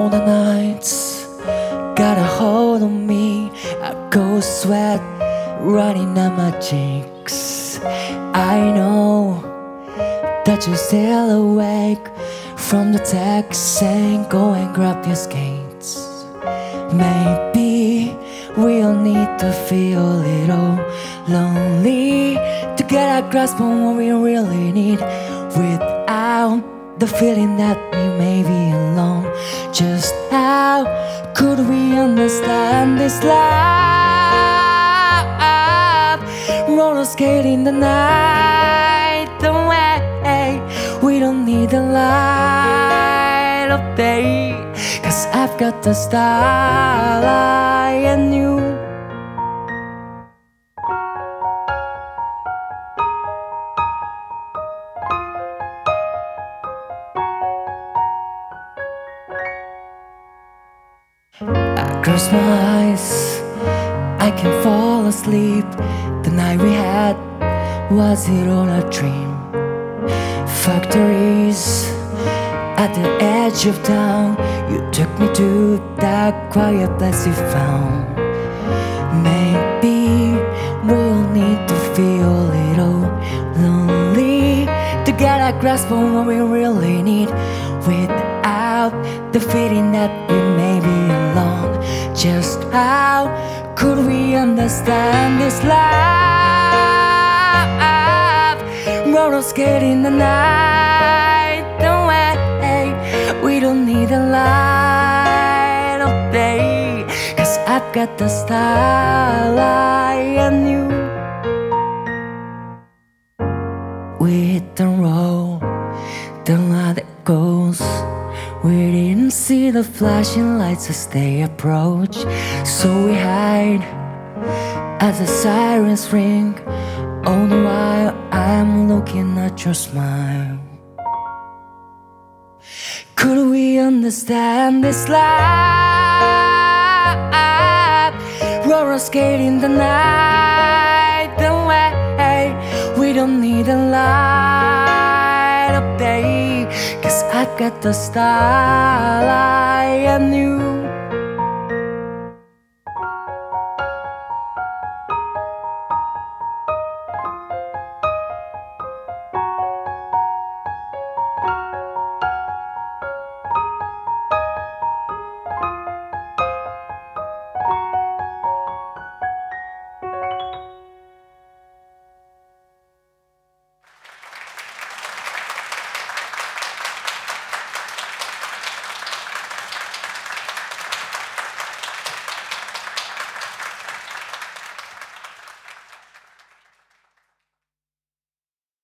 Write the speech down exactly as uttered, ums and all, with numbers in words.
all the nights got a hold on me, a cold sweat running down my cheeks. I know that you're still awake from the text saying go and grab your skates. Maybe we all need to feel a little lonely to get a grasp on what we really need, without the feeling that we may be alone. Just how could we understand this life? Roller skating the night away. We don't need the light of day, 'cause I've got the starlight and you. I close my eyes, I can fall asleep. The night we had, was it all a dream? Factories at the edge of town, you took me to that quiet place you found. Maybe we'll need to feel a little lonely to get a grasp on what we really need, without the feeling that we may be alone. Just how could we understand this life? Roller skating the night away. We don't need the light of day, 'cause I've got the starlight and you. We hit and roll, don't let it goes. We didn't see the flashing lights as they approach, so we hide as the sirens ring. All the while I'm looking at your smile. Could we understand this life? Roller skating the night away. We don't need a light of day, 'cause I've got the starlight and you.